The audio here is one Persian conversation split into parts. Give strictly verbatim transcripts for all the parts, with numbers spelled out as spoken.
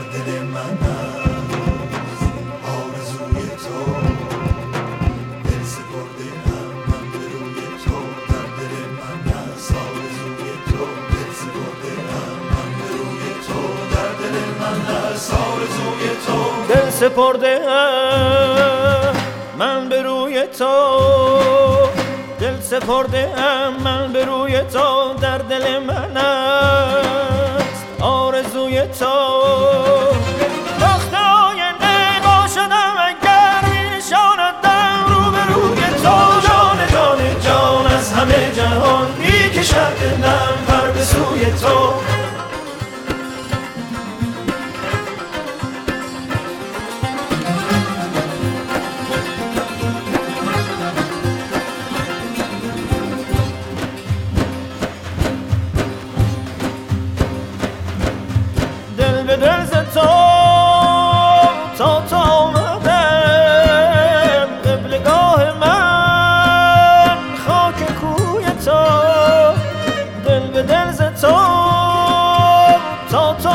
دل من هست آرزوی تو، دل سپرده ام من به روی تو، در دل من هست آرزوی تو، دل سپرده ام من به روی تو، در دل من هست آرزوی تو، دل سپرده ام من به روی تو، دل سپرده ام من به روی تو، در دل من است آرزوی تو. وقت آینده باشدم اگر می نشاندم رو به روی تو، جان جان جان از همه جهان می کشد دلم پر به سوی تو. دل ز تو تا تا آمدم قبلگاه من خاک کوی تو، دل به دل ز تو تا تا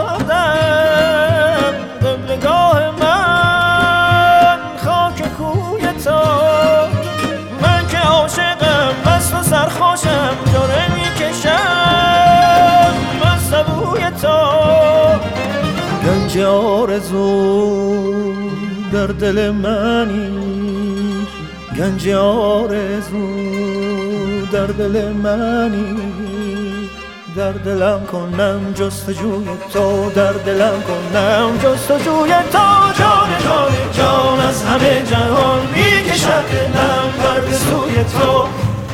آمدم قبلگاه من خاک کوی تو. من که عاشقم مست و سرخوشم جاره میکشم مست بوی تو. گنج آرزو در دل منی، گنج آرزو در دل منی، در دلم کنم جستجوی تو، در دلم کنم جستجوی تو. جان جان جان از همه جهان میکشد دلم پر به سوی تو.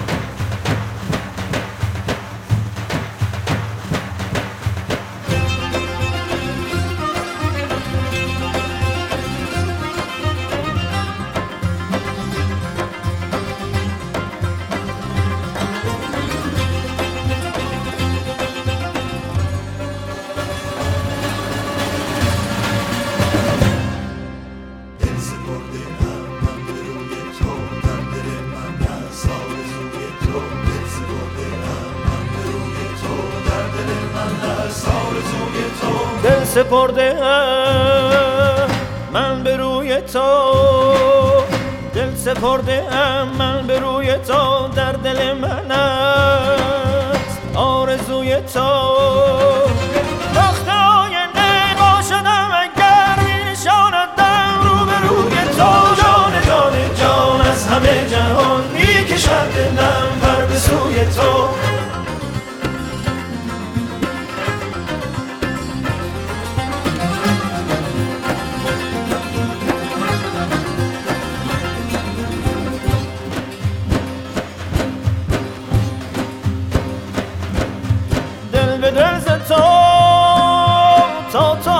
دل سپرده ام من به روی تو، دل سپرده ام من به روی تو، در دل من است آرزوی تو. وقت آینده باشدم اگر می نشاندم رو به روی تو، جان جان جان از همه جهان می کشد دلم پر به سوی تو. دل ز تو تا تا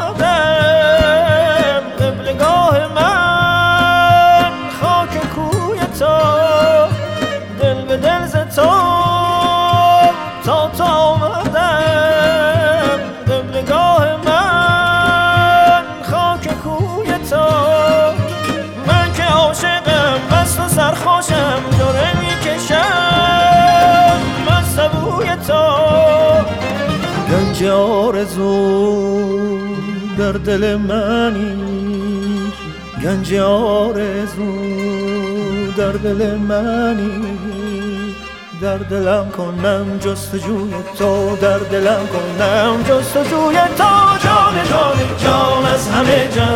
آمدم قبلگاه من خاک کوی تو، دل به دل ز تو تا تا آمدم قبلگاه من خاک کوی تو. من که عاشقم مست و سرخوشم جاره میکشم مست بوی تو. گنج آرزو در دل منی، گنج آرزو در دل منی، در دلم کنم جستجوی تو، در دلم کنم جستجوی تو. جان جان جان از همه جهان